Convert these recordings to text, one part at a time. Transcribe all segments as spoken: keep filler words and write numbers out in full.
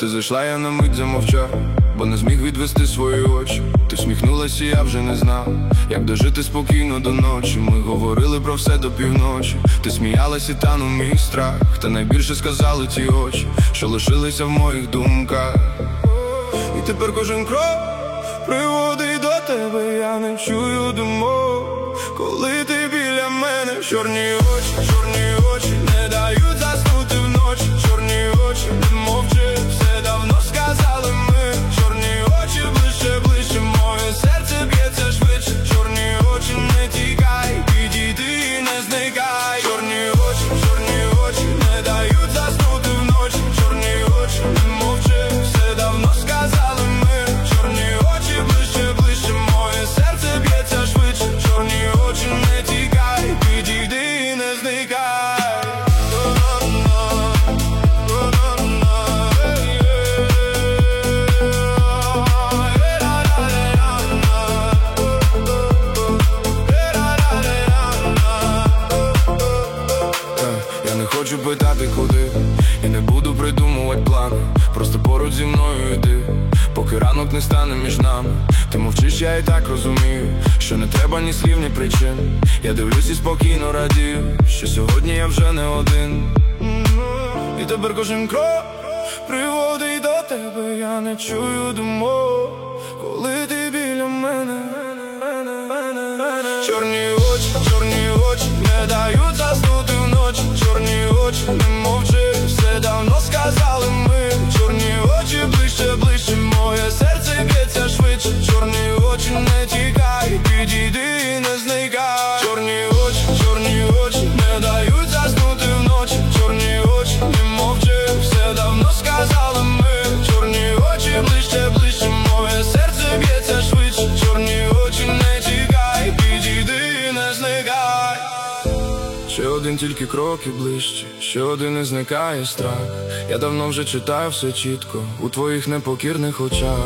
Ти зайшла, я на мить замовчав, бо не зміг відвести свої очі. Ти всміхнулася, я вже не знав, як дожити спокійно до ночі. Ми говорили про все до півночі. Ти сміялась і танув мій страх. Та найбільше сказали ті очі, що лишилися в моїх думках. І тепер кожен крок приводить до тебе. Я не чую думок, коли ти біля мене. Чорні очі, чорні очі не дають заснути вночі. Чорні очі, не мовчи, все давно сказали ми. Чорні очі, ближче, ближче, моє серце б'ється швидше. Чорні очі, не тікай, підійди і не зникай. Чорні очі, чорні очі не дають заснути вночі. Чорні очі, не мовчи, все давно сказали ми. Чорні очі, ближче, ближче, моє серце б'ється швидше. Чорні очі, не тікай, підійди і не зникай. Хочу питати куди, і не буду придумувати плани. Просто поруч зі мною йди, поки ранок не стане між нами. Ти мовчиш, я і так розумію, що не треба ні слів, ні причин. Я дивлюсь і спокійно радію, що сьогодні я вже не один. І тепер кожен крок приводить до тебе. Я не чую думок, коли ти біля мене. Чорні очі, чорні очі не дають заснути вночі. Чорні очі, не мовчи, все давно сказали ми. Чорні очі, ближче, ближче, моє серце б'ється швидше. Чорні очі, не тікай, підійди і не зникай. Чорні очі, чорні очі не дають заснути вночі. Чорні очі, не мовчи, все давно сказали ми. Чорні очі, ближче, ближче, моє серце б'ється швидше. Чорні очі, не тікай, підійди і не зникай. Ще один тільки крок і ближче, ще один і зникає страх. Я давно вже читаю все чітко у твоїх непокірних очах.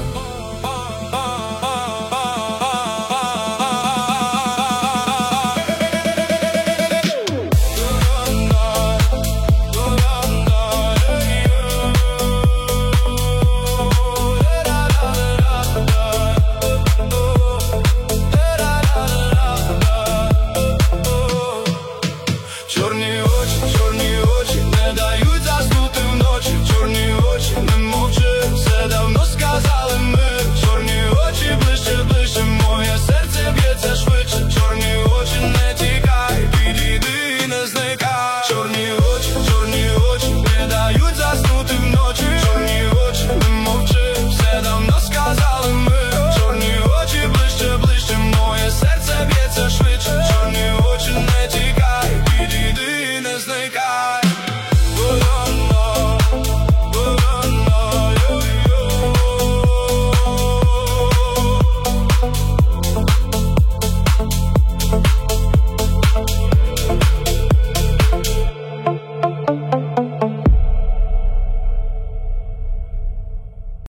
Чорні очі,